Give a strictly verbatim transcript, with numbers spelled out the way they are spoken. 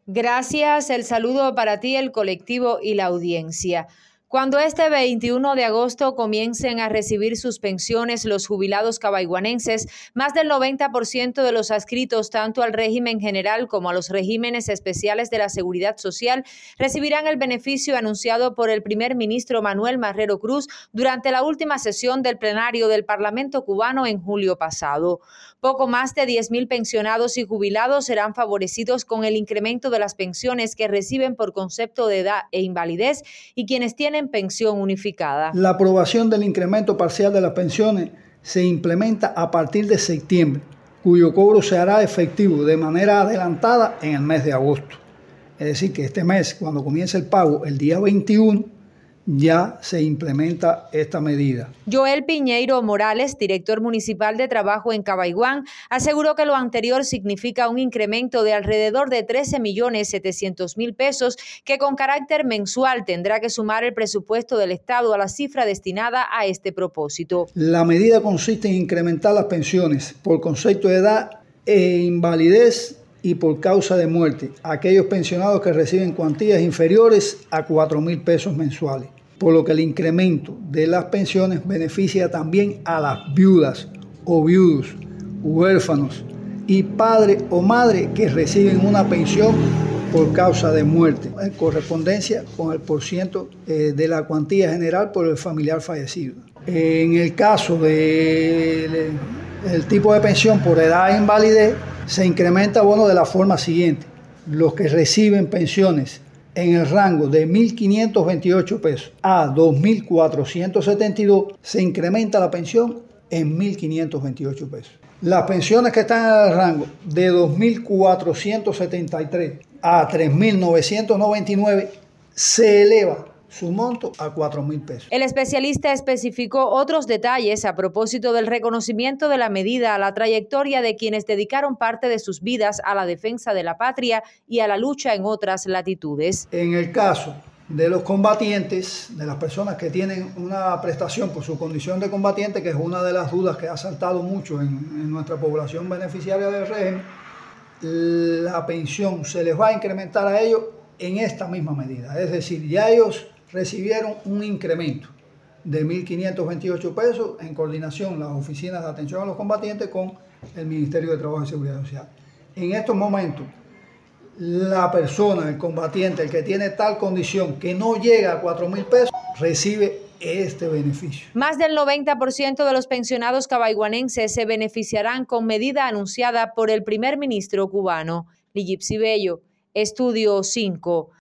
Gracias, el saludo para ti, el colectivo y la audiencia. Cuando este veintiuno de agosto comiencen a recibir sus pensiones los jubilados cabaiguanenses, más del noventa por ciento de los adscritos tanto al régimen general como a los regímenes especiales de la Seguridad Social recibirán el beneficio anunciado por el primer ministro Manuel Marrero Cruz durante la última sesión del plenario del Parlamento cubano en julio pasado. Poco más de diez mil pensionados y jubilados serán favorecidos con el incremento de las pensiones que reciben por concepto de edad e invalidez y quienes tienen pensión unificada. La aprobación del incremento parcial de las pensiones se implementa a partir de septiembre, cuyo cobro se hará efectivo de manera adelantada en el mes de agosto. Es decir, que este mes, cuando comience el pago, el día veintiuno, ya se implementa esta medida. Joel Piñeiro Morales, director municipal de trabajo en Cabaiguán, aseguró que lo anterior significa un incremento de alrededor de trece millones setecientos mil pesos que con carácter mensual tendrá que sumar el presupuesto del Estado a la cifra destinada a este propósito. La medida consiste en incrementar las pensiones por concepto de edad e invalidez y por causa de muerte a aquellos pensionados que reciben cuantías inferiores a cuatro mil pesos mensuales, por lo que el incremento de las pensiones beneficia también a las viudas o viudos, huérfanos y padre o madre que reciben una pensión por causa de muerte, en correspondencia con el porciento eh, de la cuantía general por el familiar fallecido. En el caso del de, tipo de pensión por edad e invalidez, se incrementa bono de la forma siguiente. Los que reciben pensiones en el rango de mil quinientos veintiocho pesos a dos mil cuatrocientos setenta y dos, se incrementa la pensión en mil quinientos veintiocho pesos. Las pensiones que están en el rango de dos mil cuatrocientos setenta y tres a tres mil novecientos noventa y nueve se eleva su monto a cuatro mil pesos. El especialista especificó otros detalles a propósito del reconocimiento de la medida a la trayectoria de quienes dedicaron parte de sus vidas a la defensa de la patria y a la lucha en otras latitudes. En el caso de los combatientes, de las personas que tienen una prestación por su condición de combatiente, que es una de las dudas que ha saltado mucho en, en nuestra población beneficiaria del régimen, la pensión se les va a incrementar a ellos en esta misma medida. Es decir, ya ellos recibieron un incremento de mil quinientos veintiocho pesos en coordinación las oficinas de atención a los combatientes con el Ministerio de Trabajo y Seguridad Social. En estos momentos, la persona, el combatiente, el que tiene tal condición que no llega a cuatro mil pesos, recibe este beneficio. Más del noventa por ciento de los pensionados cabaiguanenses se beneficiarán con medida anunciada por el primer ministro cubano. Ligipsi Bello, Estudio cinco.